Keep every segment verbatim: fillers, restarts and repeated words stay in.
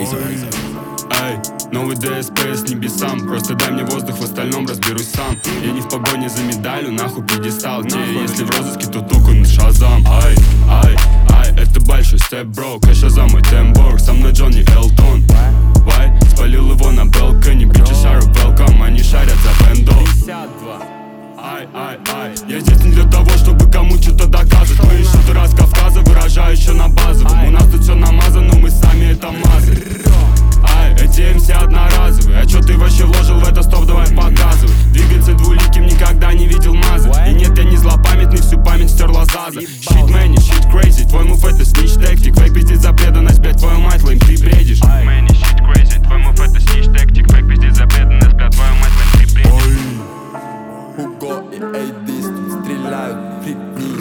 Райзер. Эй, новый ДСП с небесам. Просто дай мне воздух, в остальном разберусь сам. Я не в погоне за медалью, нахуй пьедестал. Те, если в розыске, то только на Шазам. Ай, ай, ай, это большой степ, бро. Кэша за мой темборг, со мной Джонни Элтон. Вай, спалил его на балконе. Бичи шару welcome, они шарят за бендо. Ай, ай, ай, я здесь не для того, чтобы кому что-то доказывать. Мы из шутера с Кавказа, выражающие на базовом. У нас тут все намазано, мы сами это мазали. Ай, эти эм си одноразовые. А чё ты вообще вложил в это, стоп, давай показывай. Двигаться двуликим никогда не видел мазы. И нет, я не злопамятный, всю память стерла Заза. Shit many, shit crazy, твой мув это снич тактик. Фейк пиздит за преданность, блядь, твою мать, лейм, ты бредишь. Many shit crazy, твой мув это снич тактик. Фейк пиздит за преданность, блядь, твою мать, лейм, ты бредишь. Hugo и Эйдис тут стреляют, пригнись.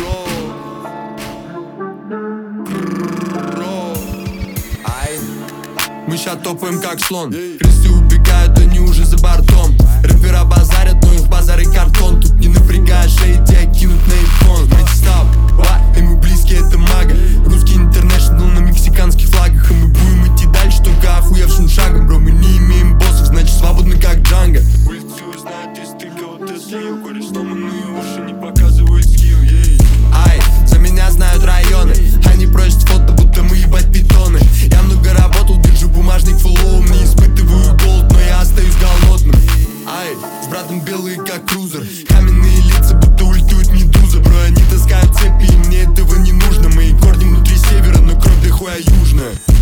Ай, мы ща топаем как слон. Крысы убегают, они уже за бортом. Рэпера базарят, но их базар и картон. Тут не напрягаешь, шеи тебя кинут на iPhone. Мать став, и мы близкие, это мага. Русский интернешнл на мексиканских флагах. И мы будем идти дальше, только охуевшим шагом. Бро, мы не имеем боссов, значит свободны как Джанго. Улицу знают, если ты кого-то слил. Кореш сломанные уши не показывают скилл, ей. Ай, за меня знают районы. Они просят фото, будто мы ебать питоны. Я много работал, держу бумажник фуллоум. Не испытываю голод, но я остаюсь голодным. Ай, с братом белые как крузер. Каменные лица, будто ультует медуза. Бро, они таскают цепи, и мне этого не нужно. Мои корни внутри севера, но кровь дохуя южная.